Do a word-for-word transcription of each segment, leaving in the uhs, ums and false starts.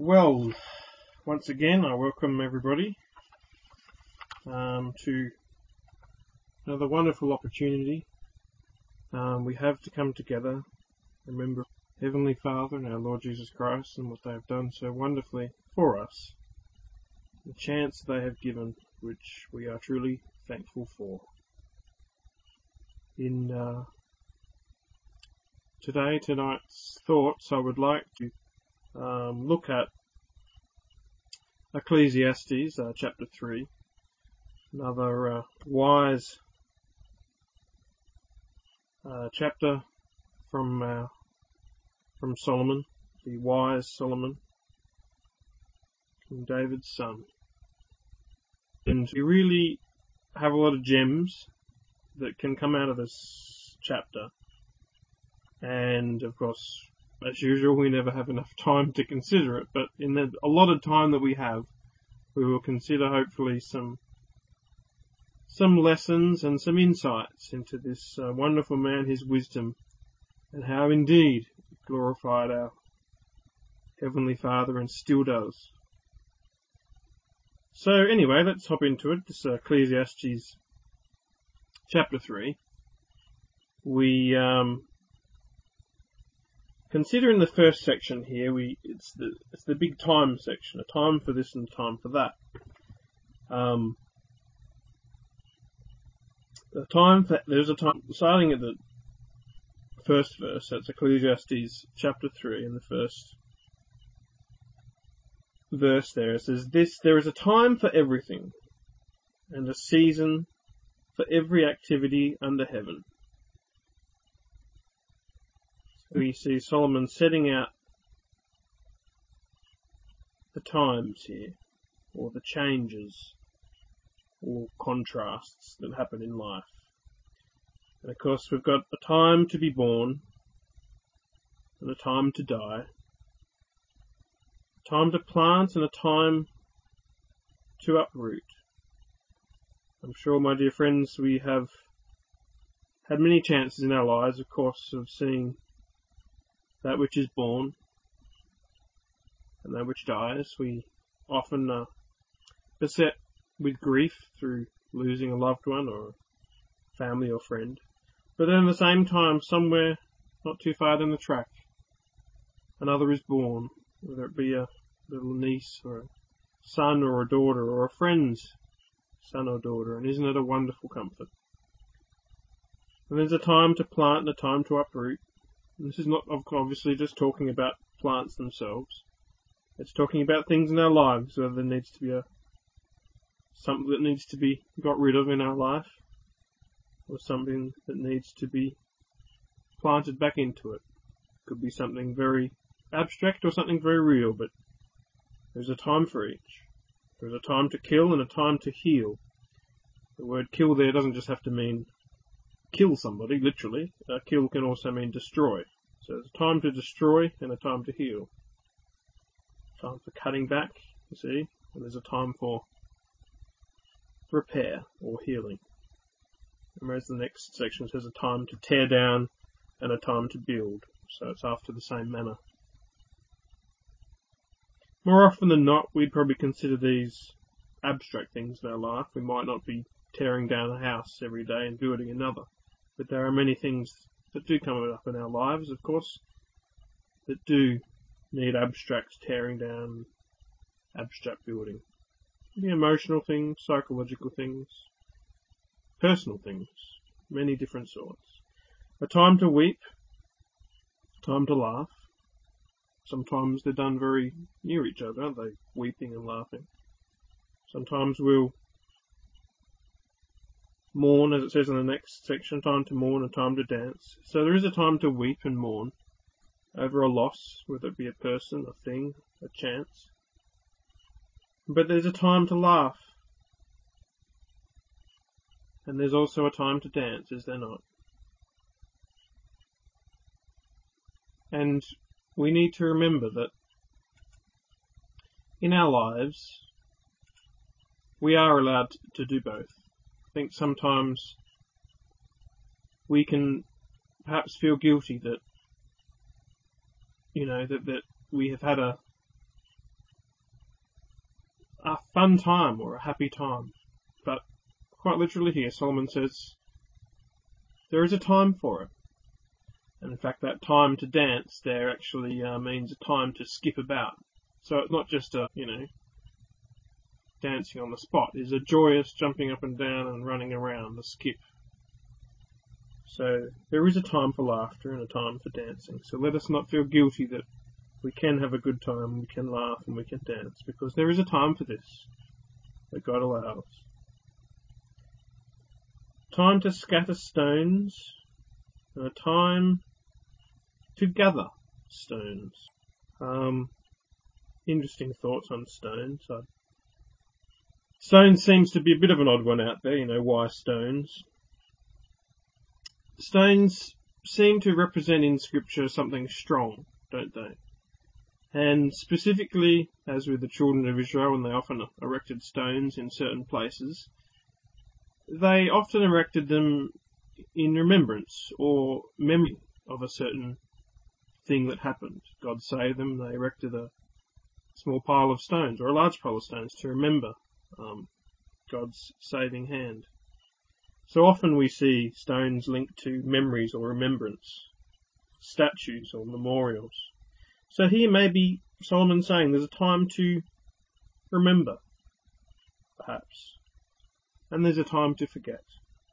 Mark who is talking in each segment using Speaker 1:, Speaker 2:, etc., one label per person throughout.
Speaker 1: Well, once again, I welcome everybody um, to another wonderful opportunity um, we have to come together, remember Heavenly Father and our Lord Jesus Christ and what they have done so wonderfully for us, the chance they have given, which we are truly thankful for. In uh, today, tonight's thoughts, I would like to um, look at Ecclesiastes uh, chapter three, another uh, wise uh, chapter from uh, from Solomon, the wise Solomon, King David's son. And we really have a lot of gems that can come out of this chapter. And of course, as usual, we never have enough time to consider it, but in the allotted time that we have, we will consider hopefully some some lessons and some insights into this uh, wonderful man, his wisdom, and how indeed it glorified our Heavenly Father and still does. So anyway, let's hop into it. This uh, Ecclesiastes chapter three. We um, consider in the first section here, we it's the it's the big time section, a time for this and a time for that. Um, the time for, there's a time starting at the first verse. That's Ecclesiastes chapter three, in the first verse there. It says, "This there is a time for everything, and a season for every activity under heaven." We see Solomon setting out the times here, or the changes, or contrasts that happen in life. And of course we've got a time to be born, and a time to die, a time to plant and a time to uproot. I'm sure, my dear friends, we have had many chances in our lives, of course, of seeing that which is born and that which dies. We often are beset with grief through losing a loved one or a family or friend. But then at the same time, somewhere not too far down the track, another is born, whether it be a little niece or a son or a daughter or a friend's son or daughter. And isn't it a wonderful comfort? And there's a time to plant and a time to uproot. And this is not obviously just talking about plants themselves. It's talking about things in our lives, whether there needs to be a something that needs to be got rid of in our life, or something that needs to be planted back into it. It could be something very abstract or something very real, but there's a time for each. There's a time to kill and a time to heal. The word kill there doesn't just have to mean kill somebody, literally. Uh, kill can also mean destroy. So there's a time to destroy and a time to heal. Time for cutting back, you see, and there's a time for repair or healing. And whereas the next section says a time to tear down and a time to build. So it's after the same manner. More often than not, we'd probably consider these abstract things in our life. We might not be tearing down a house every day and building another. But there are many things that do come up in our lives, of course, that do need abstract tearing down, abstract building. The emotional things, psychological things, personal things, many different sorts. A time to weep, a time to laugh. Sometimes they're done very near each other, aren't they? Weeping and laughing. Sometimes we'll mourn, as it says in the next section, time to mourn and time to dance. So there is a time to weep and mourn over a loss, whether it be a person, a thing, a chance. But there's a time to laugh. And there's also a time to dance, is there not? And we need to remember that in our lives, we are allowed to do both. I think sometimes we can perhaps feel guilty that, you know, that, that we have had a a fun time or a happy time. But quite literally here, Solomon says there is a time for it. And in fact, that time to dance there actually uh, means a time to skip about. So it's not just a, you know, dancing on the spot. It's a joyous jumping up and down and running around, a skip. So there is a time for laughter and a time for dancing. So let us not feel guilty that we can have a good time, we can laugh and we can dance, because there is a time for this that God allows. Time to scatter stones and a time to gather stones. Um, interesting thoughts on stones. I, stones seems to be a bit of an odd one out there, you know, why stones? Stones seem to represent in Scripture something strong, don't they? And specifically, as with the children of Israel, when they often erected stones in certain places, they often erected them in remembrance or memory of a certain thing that happened. God saved them, they erected a small pile of stones or a large pile of stones to remember um, God's saving hand. So often we see stones linked to memories or remembrance, statues or memorials. So here maybe Solomon's saying there's a time to remember, perhaps, and there's a time to forget.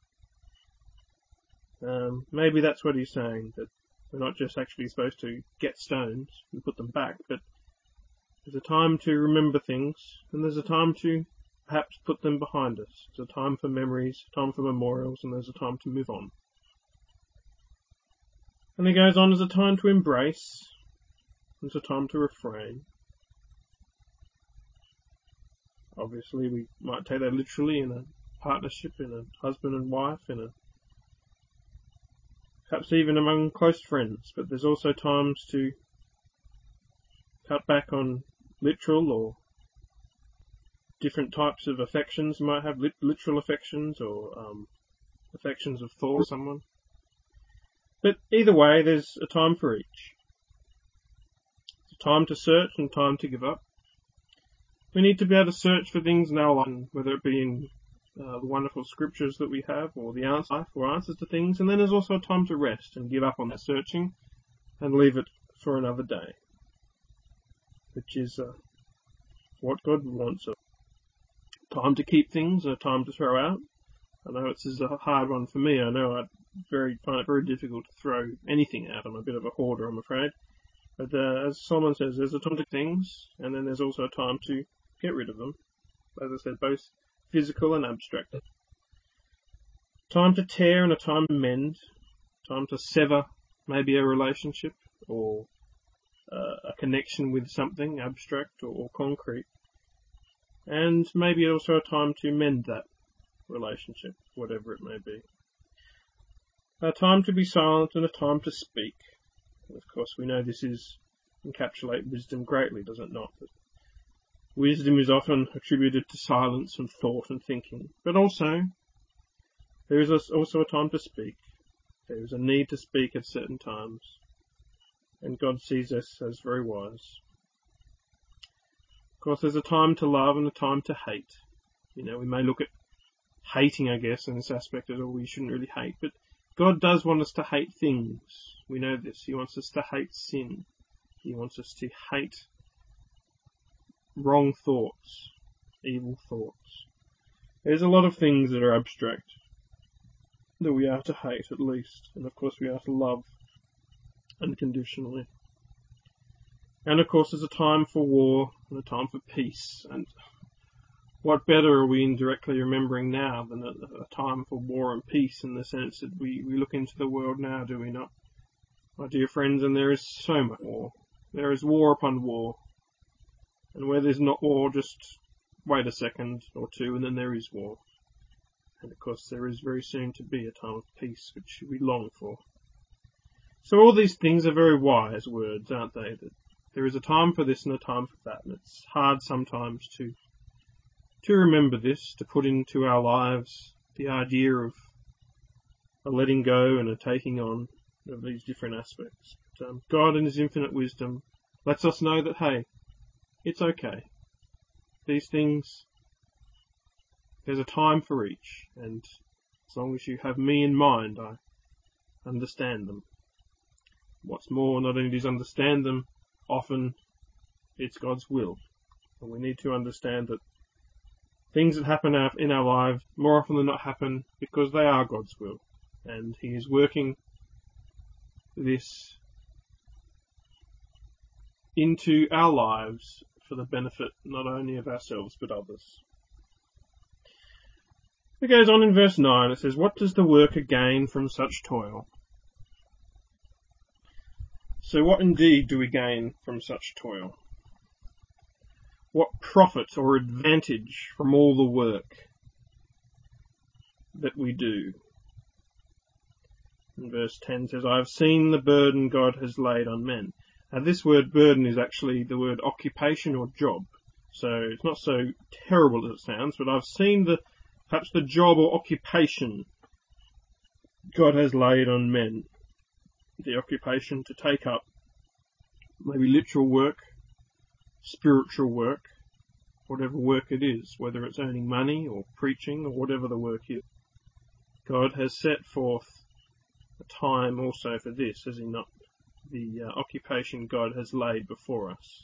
Speaker 1: Um, maybe that's what he's saying, that we're not just actually supposed to get stones and put them back, but there's a time to remember things, and there's a time to perhaps put them behind us. There's a time for memories, a time for memorials, and there's a time to move on. And he goes on, there's a time to embrace, there's a time to refrain. Obviously, we might take that literally in a partnership, in a husband and wife, in a perhaps even among close friends. But there's also times to cut back on literal or different types of affections. You might have lit- literal affections or um, affections of thought for someone. But either way, there's a time for each. Time to search and time to give up. We need to be able to search for things in our life, whether it be in uh, the wonderful scriptures that we have, or the answer or answers to things. And then there's also a time to rest and give up on that searching and leave it for another day, which is uh, what God wants. A time to keep things, a time to throw out. I know it's a hard one for me. I know I very find it very difficult to throw anything out. I'm a bit of a hoarder, I'm afraid. But uh, as Solomon says, there's a time to things, and then there's also a time to get rid of them. As I said, both physical and abstract. Time to tear and a time to mend. Time to sever maybe a relationship or uh, a connection with something abstract or, or concrete. And maybe also a time to mend that relationship, whatever it may be. A time to be silent and a time to speak. Of course, we know this is encapsulate wisdom greatly, does it not? That wisdom is often attributed to silence and thought and thinking, but also there is also a time to speak. There is a need to speak at certain times, and God sees us as very wise. Of course, there's a time to love and a time to hate. You know, we may look at hating, I guess, in this aspect as, oh, we shouldn't really hate, but God does want us to hate things. We know this. He wants us to hate sin. He wants us to hate wrong thoughts, evil thoughts. There's a lot of things that are abstract that we are to hate, at least. And of course we are to love unconditionally. And of course there's a time for war and a time for peace. And what better are we indirectly remembering now than a, a time for war and peace, in the sense that we, we look into the world now, do we not? My dear friends, and there is so much war. There is war upon war. And where there's not war, just wait a second or two and then there is war. And of course there is very soon to be a time of peace, which we long for. So all these things are very wise words, aren't they? That there is a time for this and a time for that. And it's hard sometimes to to remember this, to put into our lives the idea of a letting go and a taking on of these different aspects. But, um, God in His infinite wisdom lets us know that, hey, it's okay. these things, there's a time for each, and as long as you have me in mind, I understand them. What's more, not only does understand them, often it's God's will. And we need to understand that things that happen in our lives more often than not happen because they are God's will. And He is working this into our lives for the benefit not only of ourselves but others. It goes on in verse nine, it says, "What does the worker gain from such toil?" So what indeed do we gain from such toil? What profit or advantage from all the work that we do? And verse ten says, "I have seen the burden God has laid on men." Now this word burden is actually the word occupation or job. So it's not so terrible as it sounds, but I've seen the perhaps the job or occupation God has laid on men. The occupation to take up maybe literal work, spiritual work, whatever work it is, whether it's earning money or preaching or whatever the work is. God has set forth a time also for this, has He not? The uh, occupation God has laid before us.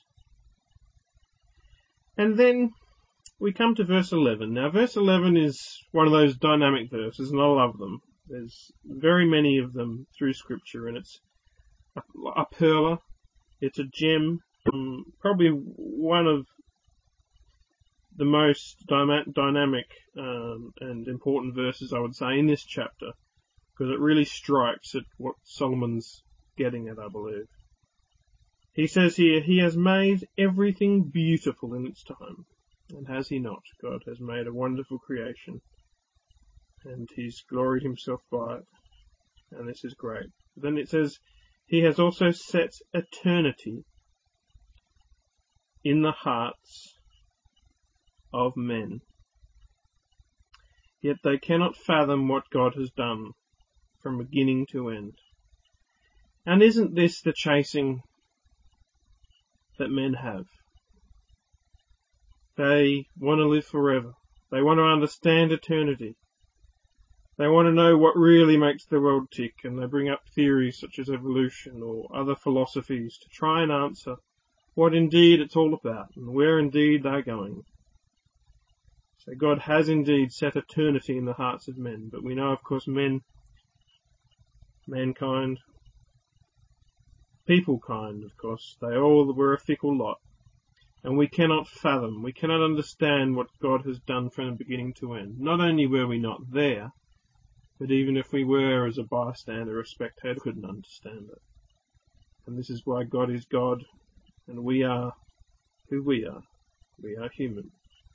Speaker 1: And then we come to verse eleven. Now verse eleven is one of those dynamic verses, and I love them. There's very many of them through Scripture, and it's a, a perler, it's a gem, um, probably one of the most dyma- dynamic um, and important verses, I would say, in this chapter, because it really strikes at what Solomon's getting at, I believe. He says here, "He has made everything beautiful in its time." And has He not? God has made a wonderful creation, and He's gloried Himself by it, and this is great. But then it says, "He has also set eternity in the hearts of men, yet they cannot fathom what God has done from beginning to end." And isn't this the chasing that men have? They want to live forever. They want to understand eternity. They want to know what really makes the world tick, and they bring up theories such as evolution or other philosophies to try and answer what indeed it's all about and where indeed they're going. So God has indeed set eternity in the hearts of men, but we know, of course, men, mankind, people kind, of course, they all were a fickle lot. And we cannot fathom, we cannot understand what God has done from the beginning to end. Not only were we not there, but even if we were as a bystander or a spectator, couldn't understand it. And this is why God is God, and we are who we are. We are human.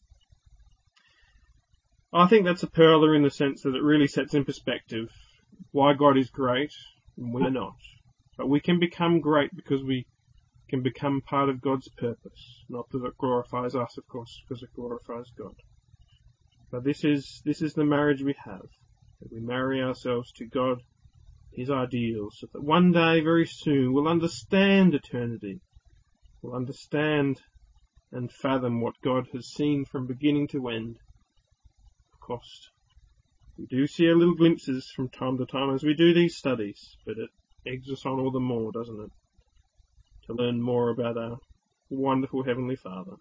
Speaker 1: I think that's a perler in the sense that it really sets in perspective why God is great and we are not. But we can become great because we can become part of God's purpose. Not that it glorifies us, of course, because it glorifies God. But this is this is the marriage we have. That we marry ourselves to God, His ideals, so that one day, very soon, we'll understand eternity. We'll understand and fathom what God has seen from beginning to end. Of course, we do see a little glimpses from time to time as we do these studies, but it eggs us on all the more, doesn't it? To learn more about our wonderful Heavenly Father.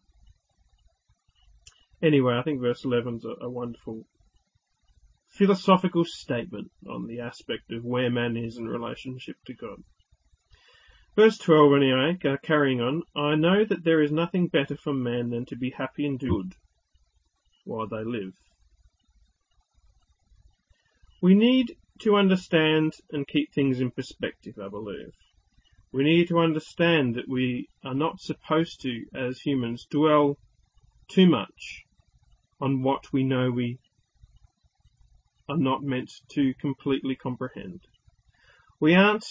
Speaker 1: Anyway, I think verse eleven is a, a wonderful philosophical statement on the aspect of where man is in relationship to God. Verse twelve, anyway, uh, carrying on, "I know that there is nothing better for man than to be happy and do good while they live." We need to understand and keep things in perspective, I believe. We need to understand that we are not supposed to, as humans, dwell too much on what we know we are not meant to completely comprehend. We aren't,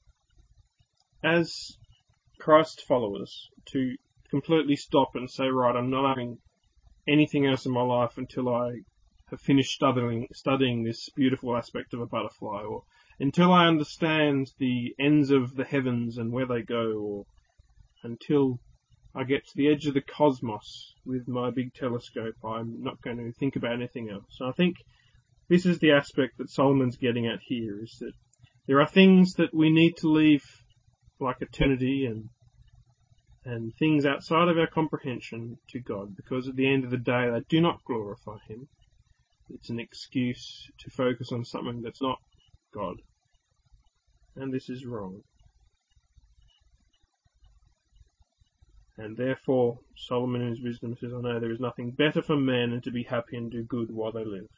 Speaker 1: as Christ followers, to completely stop and say, right, I'm not having anything else in my life until I have finished studying, studying this beautiful aspect of a butterfly, or until I understand the ends of the heavens and where they go, or until I get to the edge of the cosmos with my big telescope, I'm not going to think about anything else. So I think this is the aspect that Solomon's getting at here, is that there are things that we need to leave, like eternity and and things outside of our comprehension, to God, because at the end of the day they do not glorify Him. It's an excuse to focus on something that's not God. And this is wrong. And therefore, Solomon in his wisdom says, I know there is nothing better for men than to be happy and do good while they live.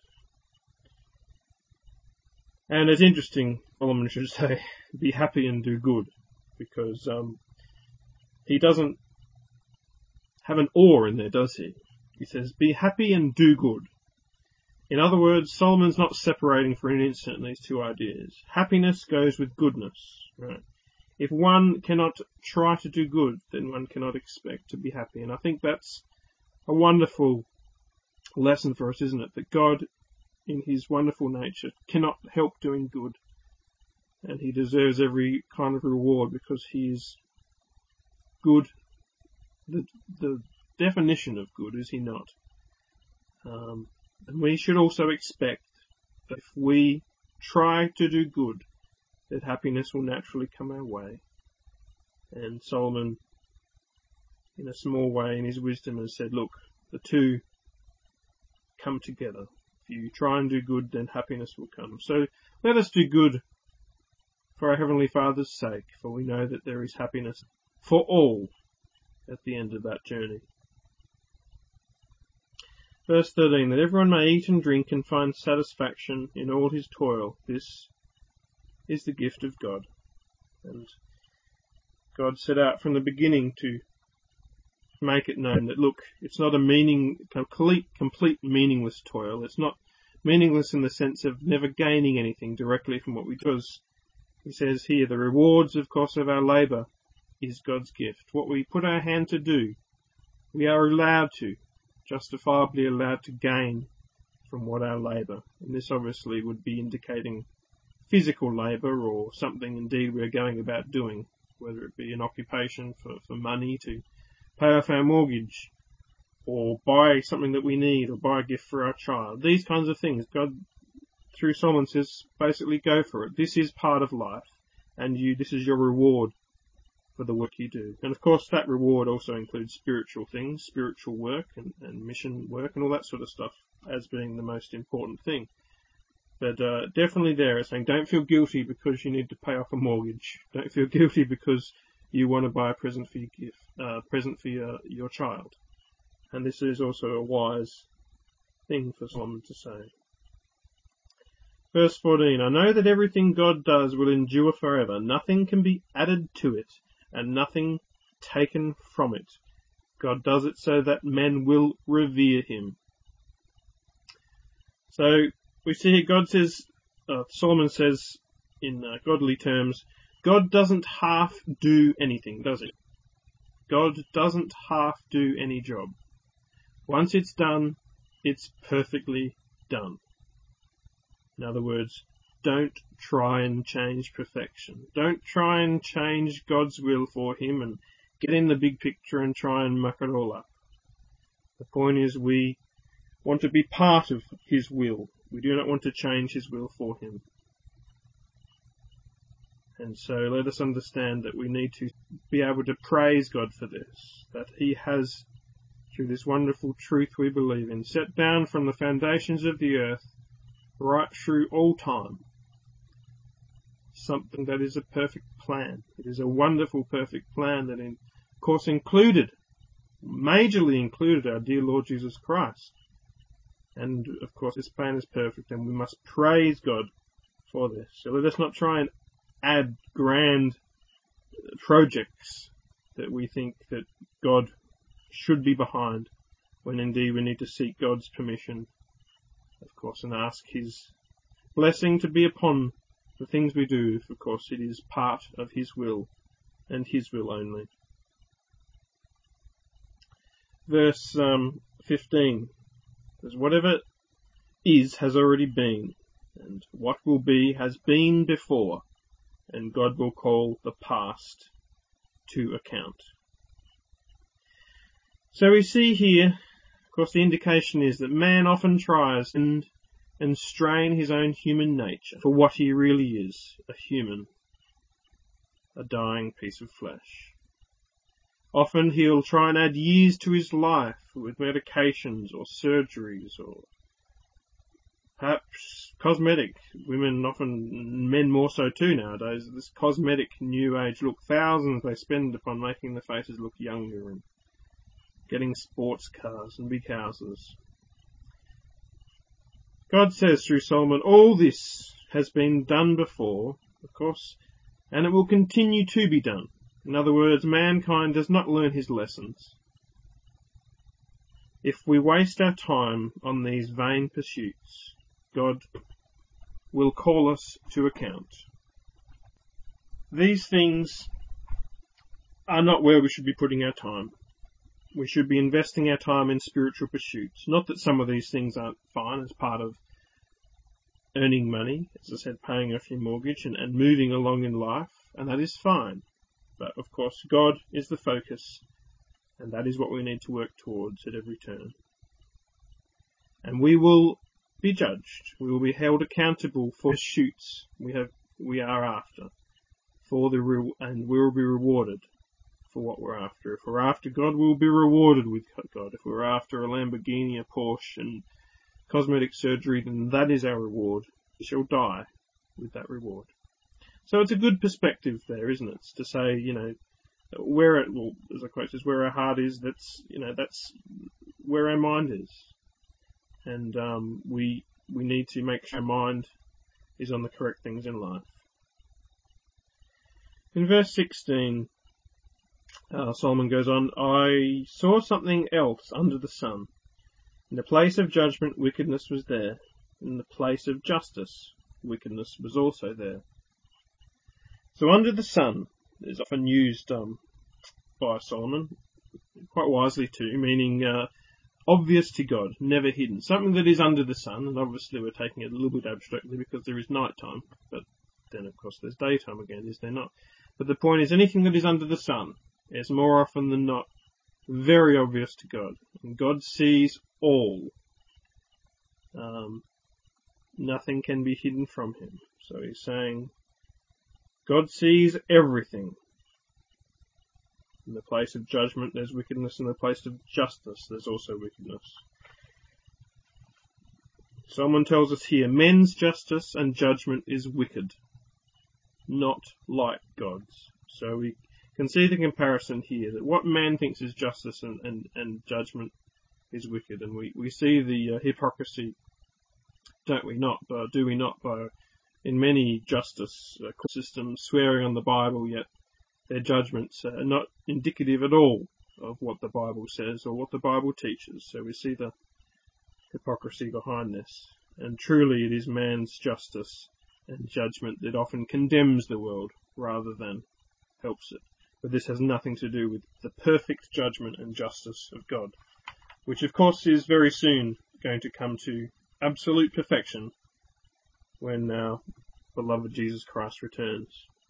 Speaker 1: And it's interesting, Solomon should say, be happy and do good, because um, he doesn't have an or in there, does he? He says, be happy and do good. In other words, Solomon's not separating for an instant these two ideas. Happiness goes with goodness, right? If one cannot try to do good, then one cannot expect to be happy. And I think that's a wonderful lesson for us, isn't it? That God, in His wonderful nature, cannot help doing good. And He deserves every kind of reward because He is good. The, the definition of good, is He not? Um, and we should also expect that if we try to do good, that happiness will naturally come our way. And Solomon, in a small way, in his wisdom, has said, look, the two come together. If you try and do good, then happiness will come. So let us do good for our Heavenly Father's sake, for we know that there is happiness for all at the end of that journey. Verse thirteen, that everyone may eat and drink and find satisfaction in all his toil. This is the gift of God. And God set out from the beginning to make it known that, look, it's not a meaning, complete, complete meaningless toil. It's not meaningless in the sense of never gaining anything directly from what we do. Because he says here, the rewards, of course, of our labour is God's gift. What we put our hand to do, we are allowed to, justifiably allowed to gain from what our labour. And this obviously would be indicating physical labour, or something indeed we're going about doing, whether it be an occupation for, for money to pay off our mortgage, or buy something that we need, or buy a gift for our child. These kinds of things. God, through Solomon, says, basically go for it. This is part of life, and you, this is your reward for the work you do. And of course that reward also includes spiritual things, spiritual work and, and mission work and all that sort of stuff as being the most important thing. But uh, definitely there it's saying, don't feel guilty because you need to pay off a mortgage. Don't feel guilty because you want to buy a present for your gift, uh, present for your, your child. And this is also a wise thing for Solomon to say. Verse fourteen, I know that everything God does will endure forever. Nothing can be added to it, and nothing taken from it. God does it so that men will revere Him. So we see here God says, uh, Solomon says in uh, godly terms, God doesn't half do anything, does He? God doesn't half do any job. Once it's done, it's perfectly done. In other words, don't try and change perfection. Don't try and change God's will for Him and get in the big picture and try and muck it all up. The point is, we want to be part of His will. We do not want to change His will for Him. And so let us understand that we need to be able to praise God for this, that He has, through this wonderful truth we believe in, set down from the foundations of the earth, right through all time, something that is a perfect plan. It is a wonderful, perfect plan that, in, of course, included, majorly included our dear Lord Jesus Christ. And, of course, this plan is perfect, and we must praise God for this. So let us not try and add grand projects that we think that God should be behind, when indeed we need to seek God's permission, of course, and ask His blessing to be upon the things we do, if of course it is part of His will, and His will only. Verse um, fifteen says, whatever is has already been, and what will be has been before, and God will call the past to account. So we see here, of course, the indication is that man often tries and, and strain his own human nature for what he really is, a human, a dying piece of flesh. Often he'll try and add years to his life with medications or surgeries or perhaps cosmetic. Women often, men more so too nowadays, this cosmetic new age look. Thousands they spend upon making the faces look younger and getting sports cars and big houses. God says through Solomon, all this has been done before, of course, and it will continue to be done. In other words, mankind does not learn his lessons. If we waste our time on these vain pursuits, God will call us to account. These things are not where we should be putting our time. We should be investing our time in spiritual pursuits. Not that some of these things aren't fine as part of earning money, as I said, paying off your mortgage and, and moving along in life, and that is fine. But of course, God is the focus, and that is what we need to work towards at every turn. And we will be judged. We will be held accountable for the pursuits we have, we are after, for the re- and we will be rewarded for what we're after. If we're after God, we'll be rewarded with God. If we're after a Lamborghini, a Porsche, and cosmetic surgery, then that is our reward. We shall die with that reward. So it's a good perspective there, isn't it? It's to say, you know, where it, well, as I quote says, where our heart is, that's, you know, that's where our mind is. And um, we we need to make sure our mind is on the correct things in life. In verse sixteen, uh, Solomon goes on, I saw something else under the sun. In the place of judgment, wickedness was there. In the place of justice, wickedness was also there. So under the sun is often used um, by Solomon, quite wisely too, meaning uh, obvious to God, never hidden. Something that is under the sun, and obviously we're taking it a little bit abstractly because there is night time, but then of course there's daytime again, is there not? But the point is, anything that is under the sun is more often than not very obvious to God, and God sees all. Um, nothing can be hidden from him. So he's saying, God sees everything. In the place of judgment, there's wickedness. In the place of justice, there's also wickedness. Someone tells us here, men's justice and judgment is wicked, not like God's. So we can see the comparison here, that what man thinks is justice and, and, and judgment is wicked. And we, we see the uh, hypocrisy, don't we not, uh, do we not, by in many justice uh, systems swearing on the Bible, yet their judgments are not indicative at all of what the Bible says or what the Bible teaches. So we see the hypocrisy behind this. And truly it is man's justice and judgment that often condemns the world rather than helps it. But this has nothing to do with the perfect judgment and justice of God, which of course is very soon going to come to absolute perfection when our beloved Jesus Christ returns.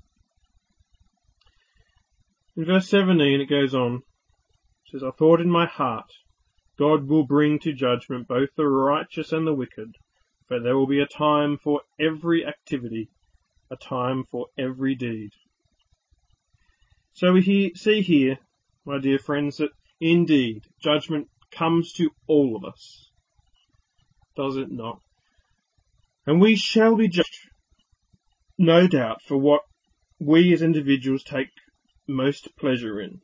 Speaker 1: In verse seventeen it goes on, it says, I thought in my heart, God will bring to judgment both the righteous and the wicked, for there will be a time for every activity, a time for every deed. So we see here, my dear friends, that indeed judgment comes to all of us. Does it not? And we shall be judged, no doubt, for what we as individuals take most pleasure in.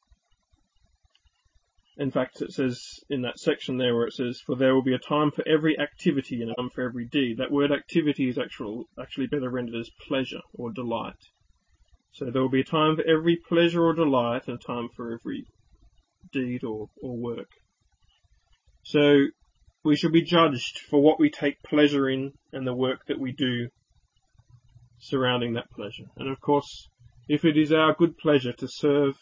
Speaker 1: In fact, it says in that section there where it says, for there will be a time for every activity and a time for every deed. That word activity is actual, actually better rendered as pleasure or delight. So there will be a time for every pleasure or delight and a time for every deed or, or work. So we shall be judged for what we take pleasure in and the work that we do surrounding that pleasure. And of course, if it is our good pleasure to serve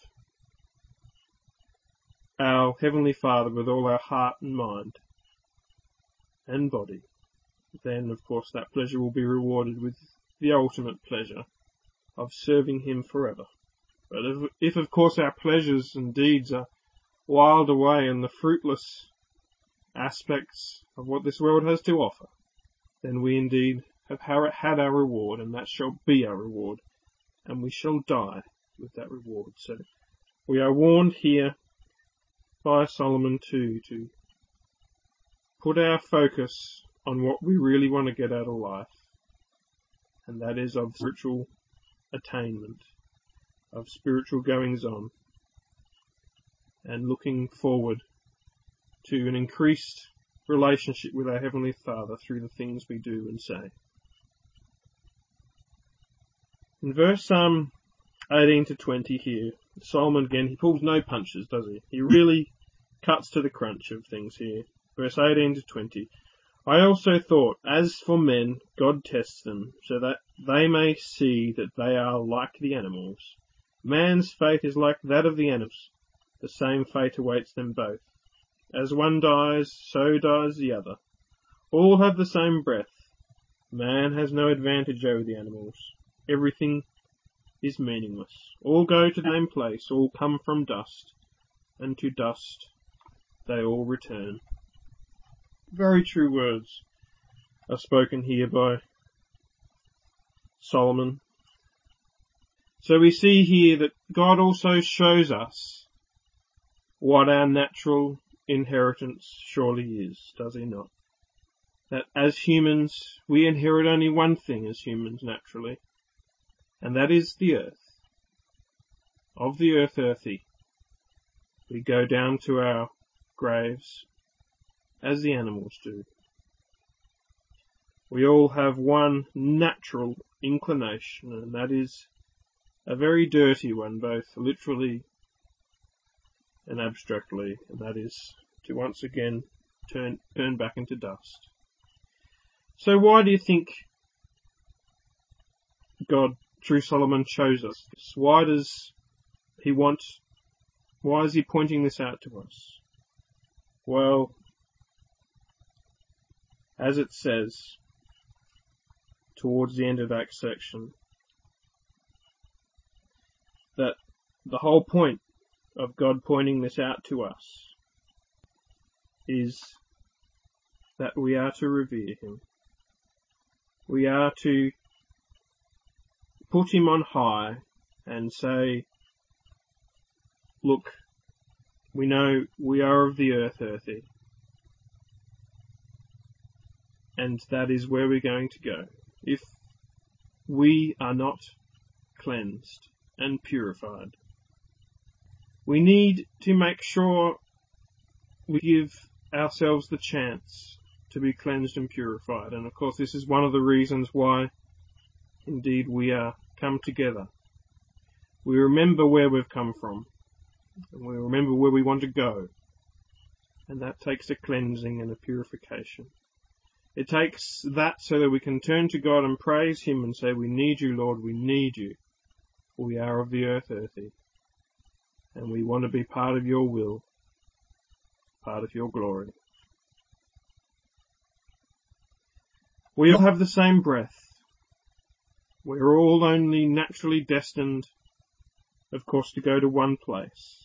Speaker 1: our Heavenly Father with all our heart and mind and body, then of course that pleasure will be rewarded with the ultimate pleasure of serving Him forever. But if, if of course our pleasures and deeds are whiled away in the fruitless aspects of what this world has to offer, then we indeed have had our reward, and that shall be our reward, and we shall die with that reward. So we are warned here by Solomon too to put our focus on what we really want to get out of life, and that is of spiritual attainment, of spiritual goings on, and looking forward to an increased relationship with our Heavenly Father through the things we do and say. In verse um, eighteen to twenty here, Solomon again, he pulls no punches, does he? He really cuts to the crunch of things here. Verse eighteen to twenty. I also thought, as for men, God tests them, so that they may see that they are like the animals. Man's fate is like that of the animals. The same fate awaits them both. As one dies, so dies the other. All have the same breath. Man has no advantage over the animals. Everything is meaningless. All go to the same place, all come from dust, and to dust they all return. Very true words are spoken here by Solomon. So we see here that God also shows us what our natural inheritance surely is, does he not? That as humans, we inherit only one thing as humans naturally, and that is the earth. Of the earth earthy, we go down to our graves as the animals do. We all have one natural inclination, and that is a very dirty one, both literally and abstractly, and that is to once again turn, turn back into dust. So why do you think God, through Solomon, chose us this? Why does he want, why is he pointing this out to us? Well, as it says towards the end of that section, that the whole point of God pointing this out to us is that we are to revere him. We are to put him on high and say, look, we know we are of the earth earthy, and that is where we're going to go. If we are not cleansed and purified, we need to make sure we give ourselves the chance to be cleansed and purified. And of course, this is one of the reasons why indeed we are come together. We remember where we've come from, and we remember where we want to go, and that takes a cleansing and a purification. It takes that so that we can turn to God and praise him and say, we need you, Lord, we need you. We are of the earth earthy, and we want to be part of your will, part of your glory. We all have the same breath. We're all only naturally destined, of course, to go to one place.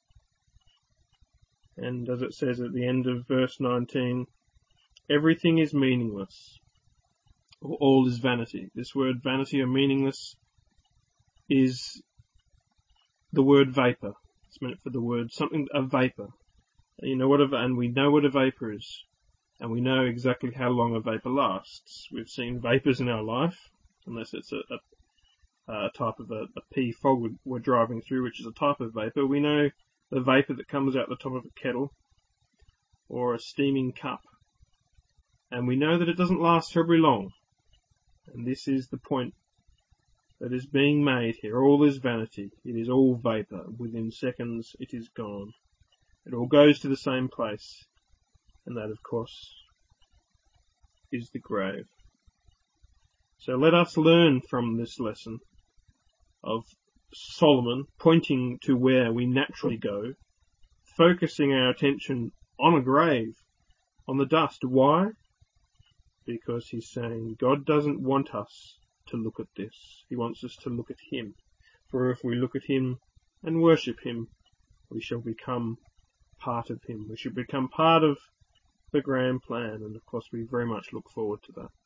Speaker 1: And as it says at the end of verse nineteen, everything is meaningless, or all is vanity. This word vanity or meaningless is the word vapor. It's meant for the word something, a vapor. You know what a, and we know what a vapor is, and we know exactly how long a vapor lasts. We've seen vapors in our life, unless it's a, a, a type of a, a pea fog we're driving through, which is a type of vapor. We know the vapor that comes out the top of a kettle or a steaming cup, and we know that it doesn't last terribly long. And this is the point that is being made here. All is vanity. It is all vapor. Within seconds it is gone. It all goes to the same place, and that, of course, is the grave. So let us learn from this lesson of Solomon pointing to where we naturally go, focusing our attention on a grave, on the dust. Why? Because he's saying God doesn't want us to look at this. He wants us to look at him. For if we look at him and worship him, we shall become part of him. We should become part of the grand plan, and of course we very much look forward to that.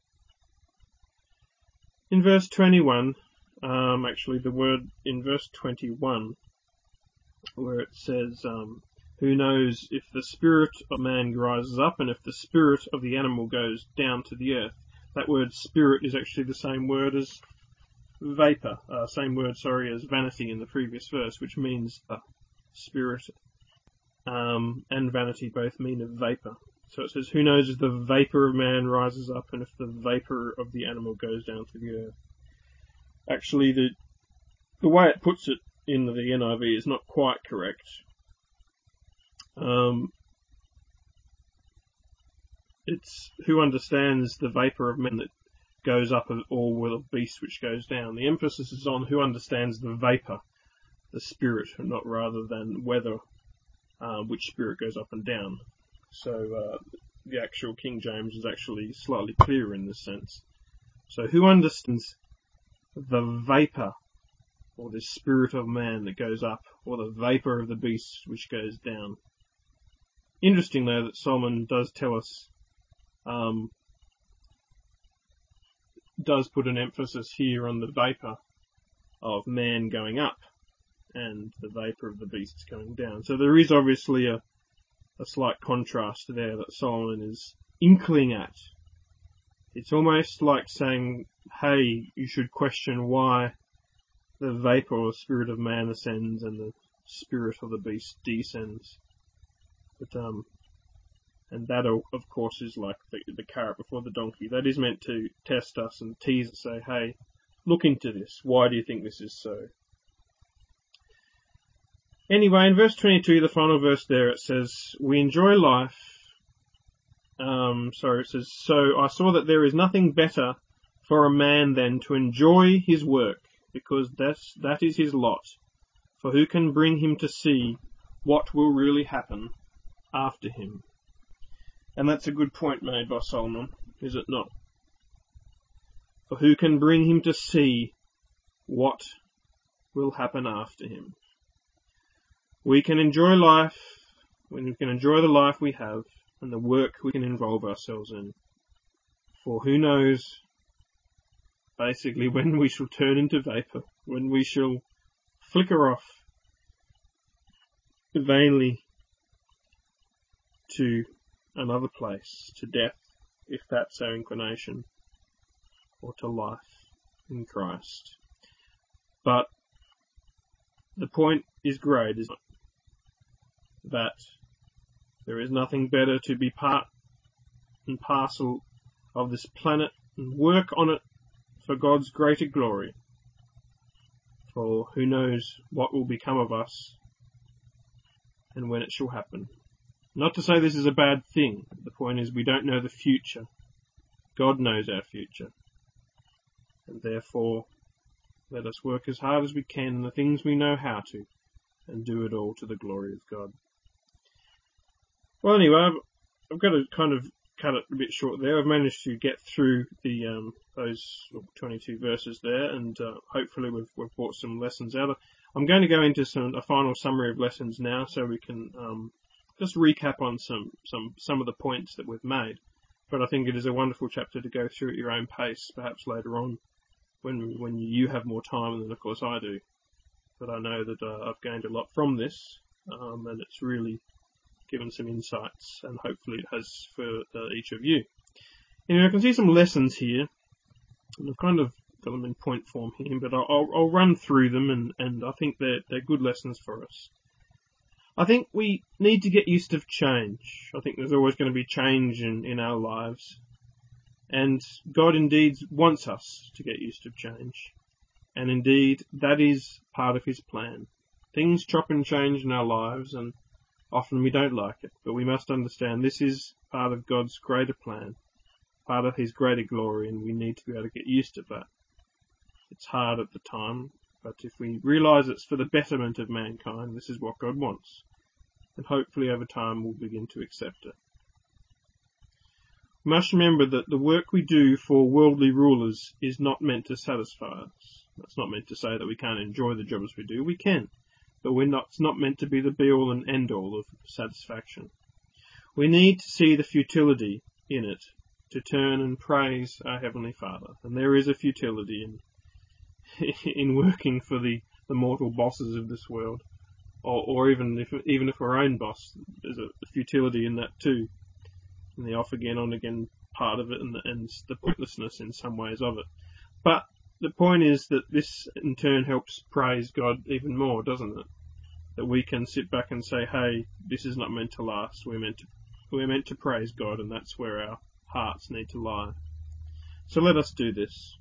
Speaker 1: In verse twenty-one, um, actually the word in verse twenty-one, where it says, um, who knows if the spirit of man rises up and if the spirit of the animal goes down to the earth. That word spirit is actually the same word as vapor, uh, same word, sorry, as vanity in the previous verse, which means uh, spirit um, and vanity both mean a vapor. So it says, who knows if the vapor of man rises up and if the vapor of the animal goes down to the earth. Actually, the the way it puts it in the N I V is not quite correct. Um, it's who understands the vapor of man that goes up, or with a beast which goes down. The emphasis is on who understands the vapor, the spirit, and not rather than whether uh, which spirit goes up and down. So uh, the actual King James is actually slightly clearer in this sense. So who understands the vapor, or the spirit of man that goes up, or the vapor of the beast which goes down. Interesting though that Solomon does tell us, um, does put an emphasis here on the vapor of man going up and the vapor of the beasts going down. So there is obviously a, a slight contrast there that Solomon is inkling at. It's almost like saying, hey, you should question why the vapor or spirit of man ascends and the spirit of the beast descends. But, um, and that, of course, is like the, the carrot before the donkey. That is meant to test us and tease us, say, hey, look into this. Why do you think this is so? Anyway, in verse twenty-two, the final verse there, it says, we enjoy life. Um, sorry, it says, so I saw that there is nothing better for a man than to enjoy his work, because that's, that is his lot. For who can bring him to see what will really happen after him? And that's a good point made by Solomon, is it not? For who can bring him to see what will happen after him? We can enjoy life, when we can enjoy the life we have, and the work we can involve ourselves in. For who knows, basically, when we shall turn into vapor, when we shall flicker off vainly to another place, to death, if that's our inclination, or to life in Christ. But the point is great, isn't it? That there is nothing better to be part and parcel of this planet and work on it for God's greater glory. For who knows what will become of us and when it shall happen. Not to say this is a bad thing. The point is we don't know the future. God knows our future. And therefore, let us work as hard as we can in the things we know how to, and do it all to the glory of God. Well, anyway, I've, I've got to kind of cut it a bit short there. I've managed to get through the um, those twenty-two verses there, and uh, hopefully we've, we've brought some lessons out of. I'm going to go into some a final summary of lessons now, so we can um, just recap on some some some of the points that we've made. But I think it is a wonderful chapter to go through at your own pace, perhaps later on, when when you have more time than, of course, I do. But I know that uh, I've gained a lot from this, um, and it's really given some insights, and hopefully it has for uh, each of you. Anyway, I can see some lessons here, and I've kind of got them in point form here, but I'll, I'll, I'll run through them, and, and I think they're, they're good lessons for us. I think we need to get used to change. I think there's always going to be change in, in our lives, and God indeed wants us to get used to change, and indeed that is part of His plan. Things chop and change in our lives, and often we don't like it, but we must understand this is part of God's greater plan, part of His greater glory, and we need to be able to get used to that. It's hard at the time, but if we realise it's for the betterment of mankind, this is what God wants, and hopefully over time we'll begin to accept it. We must remember that the work we do for worldly rulers is not meant to satisfy us. That's not meant to say that we can't enjoy the jobs we do. We can. but we're not, it's not meant to be the be-all and end-all of satisfaction. We need to see the futility in it to turn and praise our Heavenly Father. And there is a futility in in working for the, the mortal bosses of this world, or, or even if even if our own boss, there's a, a futility in that too, and the off again, on again part of it, and the, and the pointlessness in some ways of it. But the point is that this in turn helps praise God even more, doesn't it? That we can sit back and say, hey, this is not meant to last. We're meant to we're meant to praise God, and that's where our hearts need to lie. So let us do this.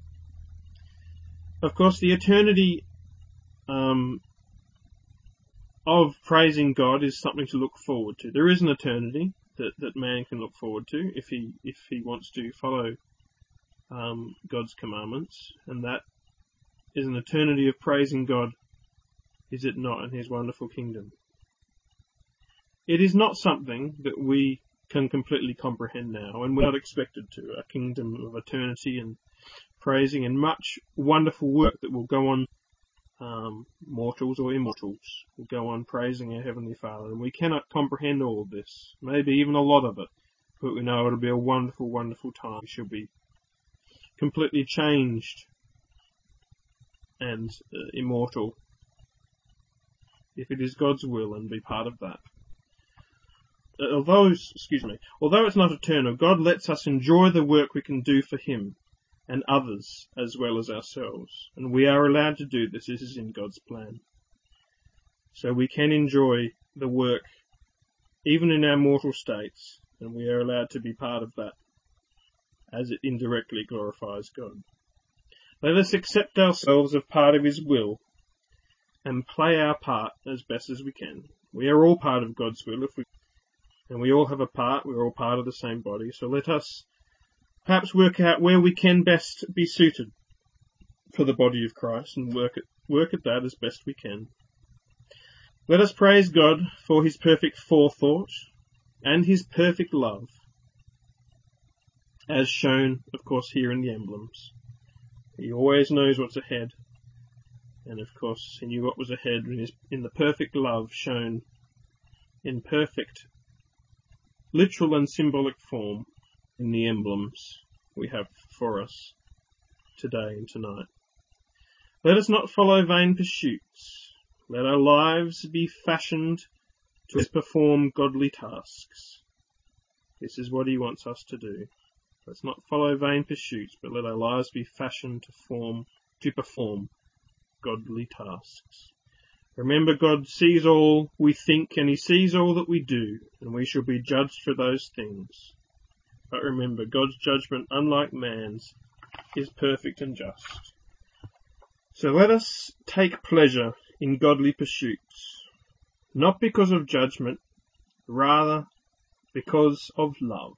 Speaker 1: Of course, the eternity um, of praising God is something to look forward to. There is an eternity that, that man can look forward to if he if he wants to follow um, God's commandments, and that is an eternity of praising God, is it not, in his wonderful kingdom. It is not something that we can completely comprehend now, and we're not expected to. A kingdom of eternity and praising and much wonderful work that will go on, um, mortals or immortals, will go on praising our Heavenly Father. And we cannot comprehend all of this, maybe even a lot of it, but we know it'll be a wonderful, wonderful time. We shall be completely changed and uh, immortal, if it is God's will, and be part of that. Although, excuse me, although it's not eternal, God lets us enjoy the work we can do for Him and others as well as ourselves. And we are allowed to do this. This is in God's plan. So we can enjoy the work even in our mortal states, and we are allowed to be part of that as it indirectly glorifies God. Let us accept ourselves as part of His will and play our part as best as we can. We are all part of God's will, if we and we all have a part. We're all part of the same body. So let us perhaps work out where we can best be suited for the body of Christ, and work at, work at that as best we can. Let us praise God for His perfect forethought and His perfect love, as shown, of course, here in the emblems. He always knows what's ahead, and of course He knew what was ahead in, his, in the perfect love shown in perfect literal and symbolic form in the emblems we have for us today and tonight. Let us not follow vain pursuits. Let our lives be fashioned to perform godly tasks. This is what He wants us to do. Let's not follow vain pursuits, but let our lives be fashioned to form, to perform godly tasks. Remember, God sees all we think, and He sees all that we do, and we shall be judged for those things. But remember, God's judgment, unlike man's, is perfect and just. So let us take pleasure in godly pursuits, not because of judgment, rather because of love,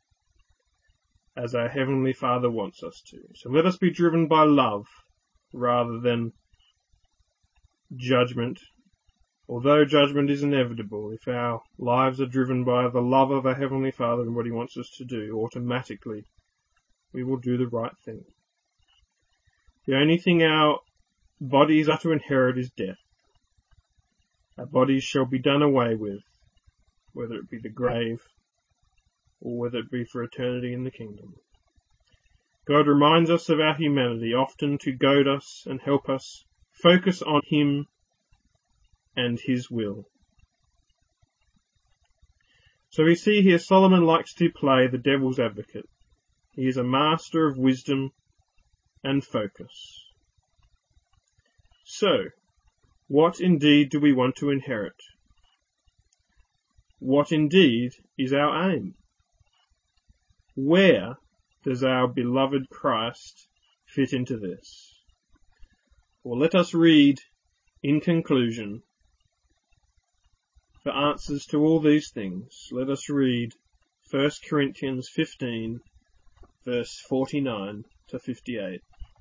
Speaker 1: as our Heavenly Father wants us to. So let us be driven by love rather than judgment. Although judgment is inevitable, if our lives are driven by the love of our Heavenly Father and what He wants us to do, automatically we will do the right thing. The only thing our bodies are to inherit is death. Our bodies shall be done away with, whether it be the grave or whether it be for eternity in the kingdom. God reminds us of our humanity, often to goad us and help us focus on Him and His will. So we see here Solomon likes to play the devil's advocate. He is a master of wisdom and focus. So, what indeed do we want to inherit? What indeed is our aim? Where does our beloved Christ fit into this? Well, let us read, in conclusion, for answers to all these things. Let us read First Corinthians fifteen, verse forty-nine to fifty-eight.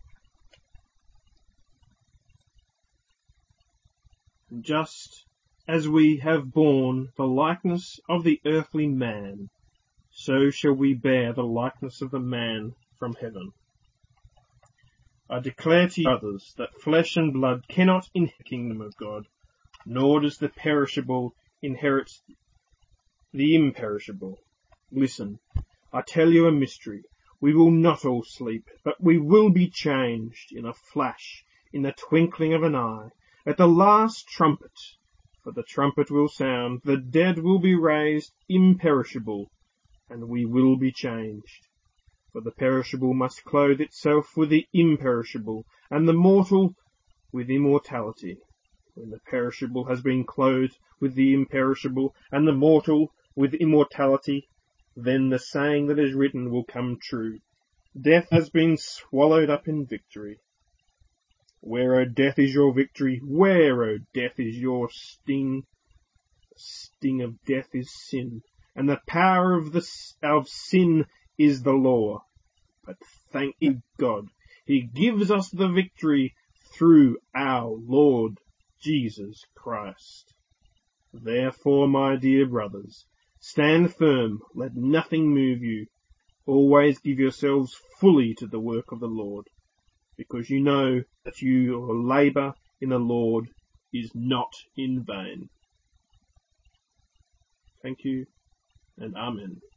Speaker 1: Just as we have borne the likeness of the earthly man, so shall we bear the likeness of the man from heaven. I declare to you, brothers, that flesh and blood cannot inherit the kingdom of God, nor does the perishable inherit the imperishable. Listen, I tell you a mystery. We will not all sleep, but we will be changed in a flash, in the twinkling of an eye, at the last trumpet. For the trumpet will sound, the dead will be raised imperishable, and we will be changed. For the perishable must clothe itself with the imperishable, and the mortal with immortality. When the perishable has been clothed with the imperishable, and the mortal with immortality, then the saying that is written will come true. Death has been swallowed up in victory. Where, O death, is your victory? Where, O death, is your sting? The sting of death is sin, and the power of, the, of sin is the law. But thank God, He gives us the victory through our Lord Jesus Christ. Therefore, my dear brothers, stand firm, let nothing move you. Always give yourselves fully to the work of the Lord, because you know that your labour in the Lord is not in vain. Thank you, and Amen.